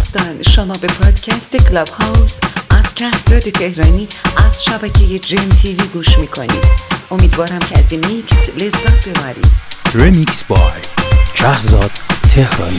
دوستان، شما به پادکست کلاب هاوس از کهزاد تهرانی از شبکه جیم تیوی گوش میکنید. امیدوارم که از این میکس لذت ببرید. رمیکس بای کهزاد تهرانی.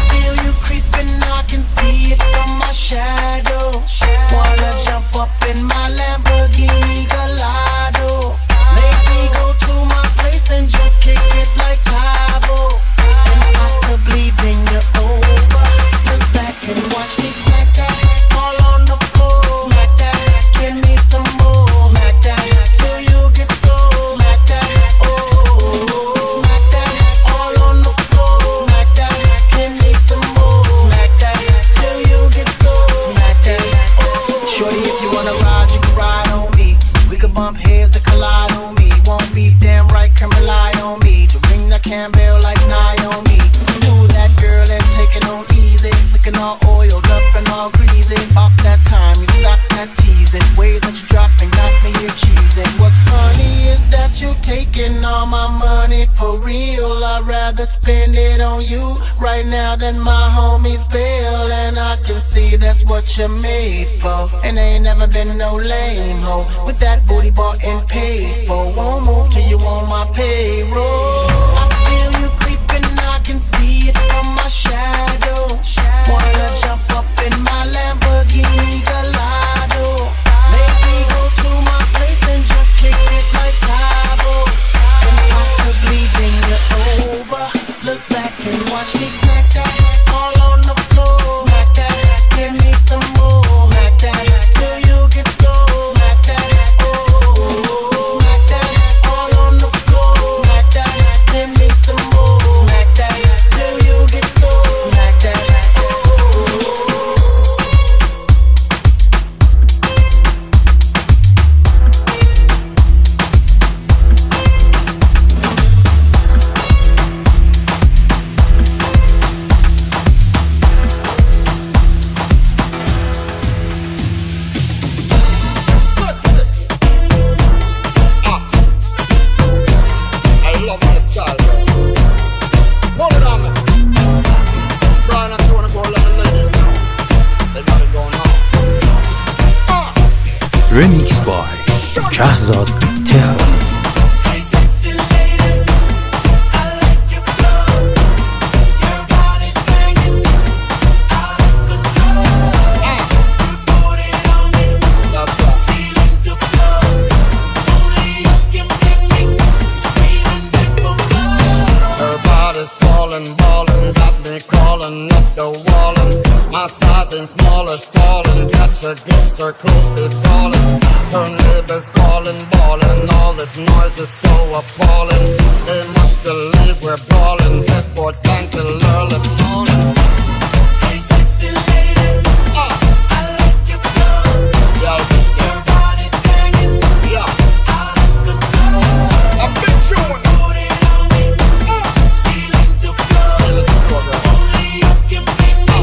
Spend it on you right now than my homies bill. And I can see that's what you're made for. And ain't never been no lame hoe with that booty bought and paid for. Won't move till you on my payroll. I feel you creeping, I can see it from my shadow. Wanna jump up in my Lamborghini Gallardo. Maybe go to my place and just kick it like Cabo. And possibly bring you over. Look back and watch me smack that all on the floor. Smack that, give me some more. Smack that till you get so. Smack that, oh. Smack that all on the floor. Smack that, give me some more. Smack that till you get so. Smack that, رمیکس بای کهزاد تهرانی. Smaller stalling, catch a glimpse, her clothes be falling. Her neighbors calling, bawling. All this noise is so appalling. They must believe we're brawling. Headboard gang till early morning. Hey sexy lady, I like your flow. Your body's banging, out of control. I've been chewing. Put it on me, ceiling to floor. Only you can make me.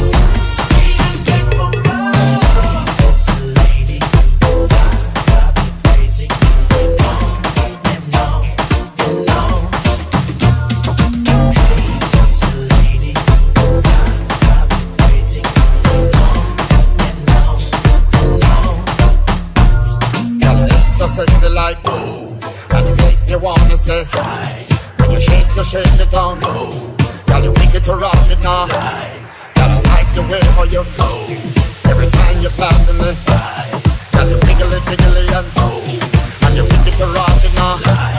Sexy like and you make me wanna say when you shake it on. Girl, you wicked to rock it now. Girl, I like the way how you flow. Every time you're passing me, girl, you wiggly jiggly and you wicked to rock it now.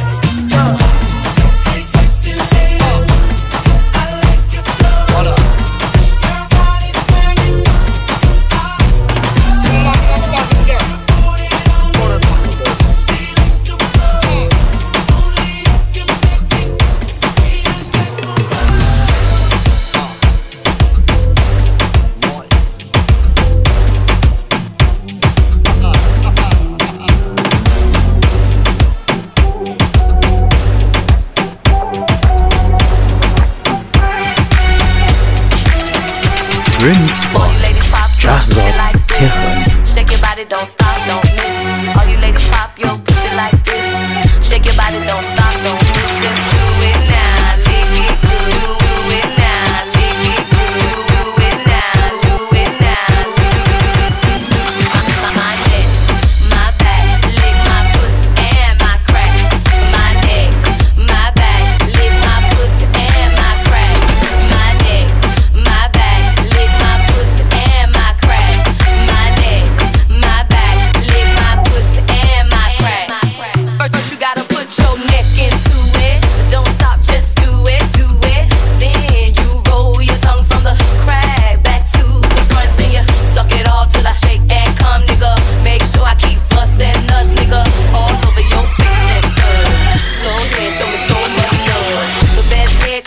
Hey sexy lady, I like your flow. What up? Your body's banging. رمیکس بای کهزاد تهرانی. Shake your body, don't stop, don't miss. All you ladies pop your pussy like this. Shake your body, don't stop, don't miss. Just do it now, lick it good. Do it now, lick it good. Do it now, do it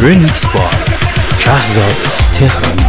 Remix by Shahzad Tehrani.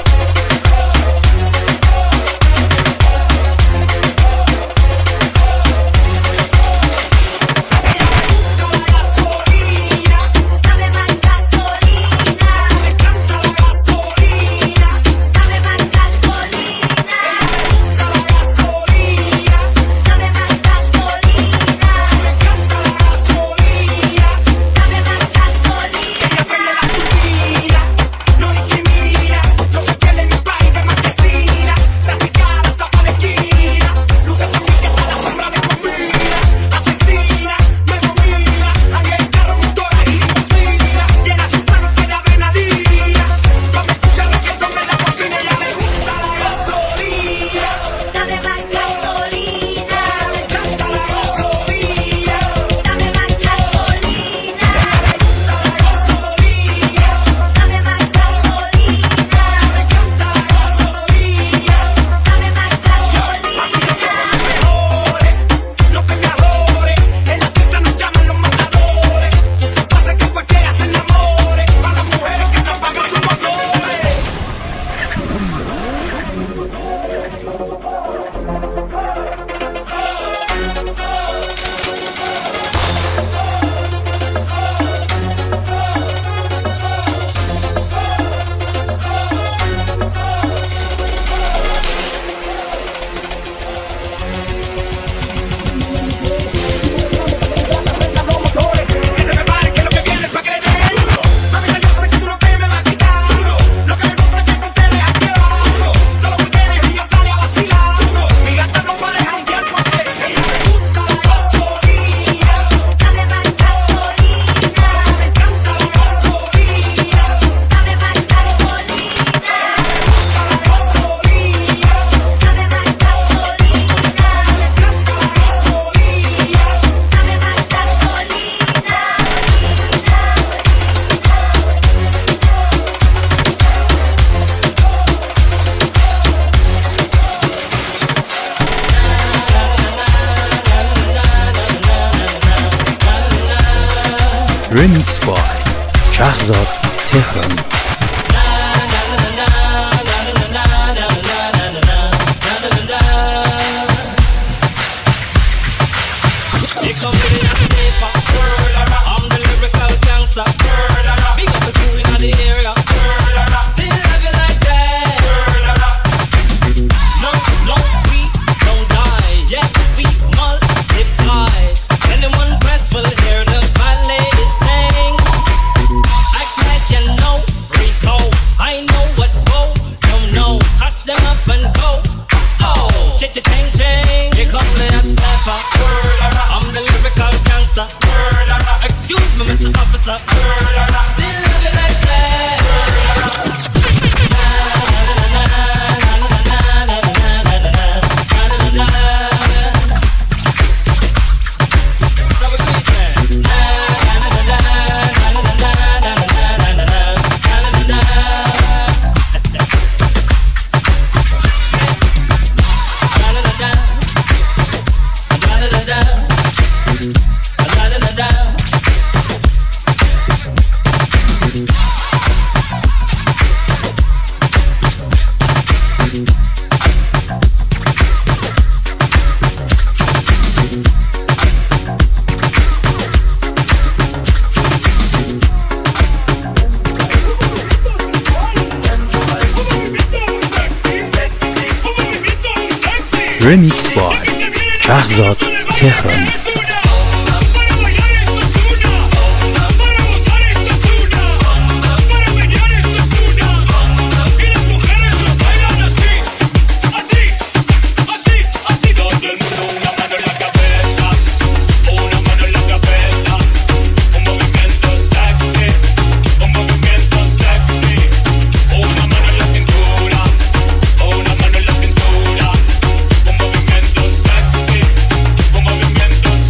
Remix by Shahzad Tehrani. Excuse me, Mr. Officer. Still love you like that. Remix by Shahzad Tehrani. Movimiento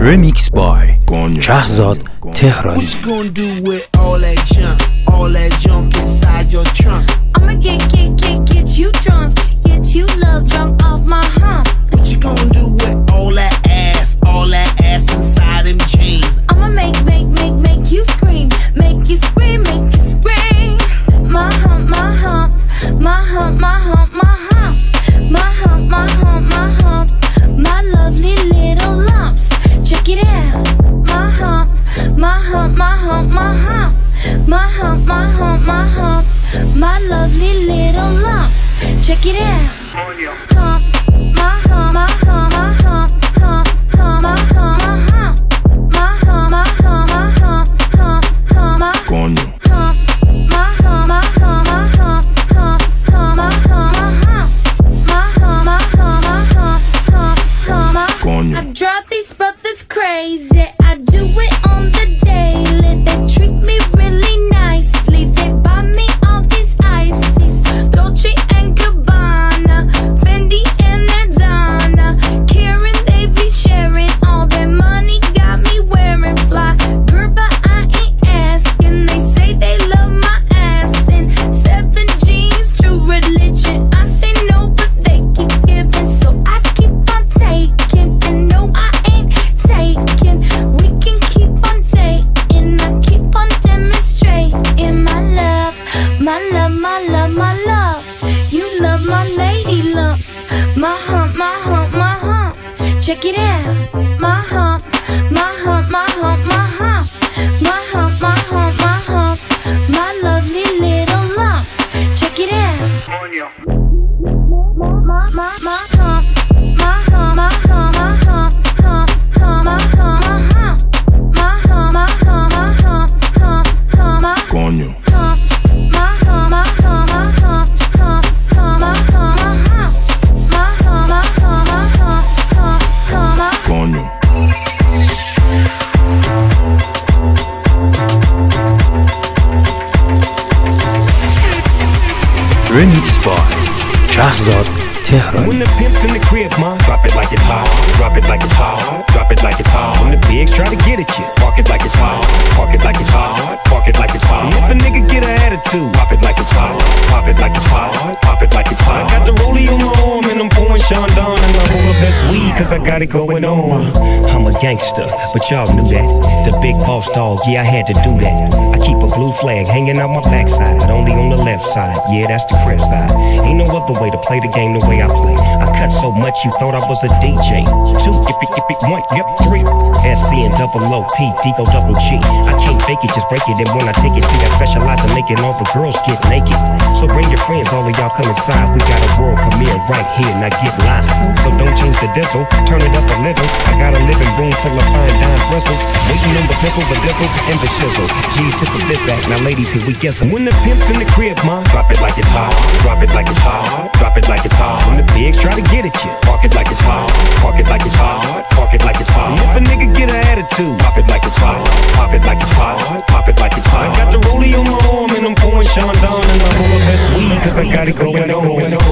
Remix by Shahzod Tehrani. What you gonna do with all that junk inside your trunk? I'ma get you drunk, get you love drunk off my hump. What you gonna do with all that ass inside them jeans? I'ma make you scream, make you scream, make you scream. My hump, my hump, my hump, my hump, my hump, my hump, my hump, my hump, my lovely little lumps. Check it out. My hump, my hump, my hump, my hump, my hump, my hump, my hump, my lovely little lumps. Check it out. Hump, my hump, my hump, my hump, hump, hump, my hump, my hump, my hump, my hump, my hump, hump, hump, my hump, my hump, my hump, my hump, hump, hump, my hump, my hump, my hump, my hump, my hump, hump, hump, my hump. I drive these brothers crazy. I do it on the daily. They treat me really nicely. They buy me all these ices, Dolce and Gabbana, Fendi and Adana. Karen, they be sharing all their money. Got me wearing fly, girl, but I ain't asking. They say they love my ass in 7 jeans, true religion. I say no, but they keep giving, so I keep on taking. And no, I ain't taking. We can keep on dating. I keep on demonstrating my love, my love, my love, my love. You love my lady lumps. My hump, my hump, my hump. Check it out. My hump, my hump, my hump, my hump, my hump, my hump, my hump, my lovely little lumps. Check it out. My hump, my hump, my hump, my hump, hump, hump, my hump, my hump, my hump, my hump, my hump, hump, hump, my Coño. hump, my hump, my hump, my hump, hump, hump, my hump, my hump, my hump, my hump, my hump, hump, hump, my Coño. Remix by Shahzod Tehrani. When the pimp's in the crib, ma, drop it like it's hot, drop it like it's hot, drop it like it's hot. When the pigs try to get at you, park it like it's hot, park it like it's hot, park it like it's hot. And if a nigga get an attitude, pop it like it's hot, pop it like it's hot, pop it like it's hot. I got the rollie on my arm and I'm pouring Sean Don and I roll the best weed cause I got it going on. I'm a gangster, but y'all knew that. The big boss dog, yeah, I had to do that. I keep a blue flag hanging out my backside, only on the left side, yeah, that's the crib side. Ain't no other way to play the game the way I play. I cut so much you thought I was a DJ. 2, yippee, yippee, 1, yep, 3. SC and double O, P, D, O, double G. I can't fake it, just break it. And when I take it, see, I specialize in making all the girls get naked. So bring your friends, all of y'all come inside. We got a world premiere right here, now get lost. So don't change the diesel, turn it up a little. I got a living room full of fine dime bristles. Waiting on the pistol, the diesel, and the shizzle. G's to the this act, now ladies, here we guessing. When the pimp's in the crib, ma, drop it like it's hot, drop it like it's hot, drop it like it's hot. When the pigs try to get at you, park it like it's hot, park it like it's hot, park it like it's hot. And if a nigga get an attitude, pop it like it's hot, pop it like it's hot, pop it like it's hot. I got the rollie on my arm and I'm pouring Sean Don and I roll the best weed cause I got it going on.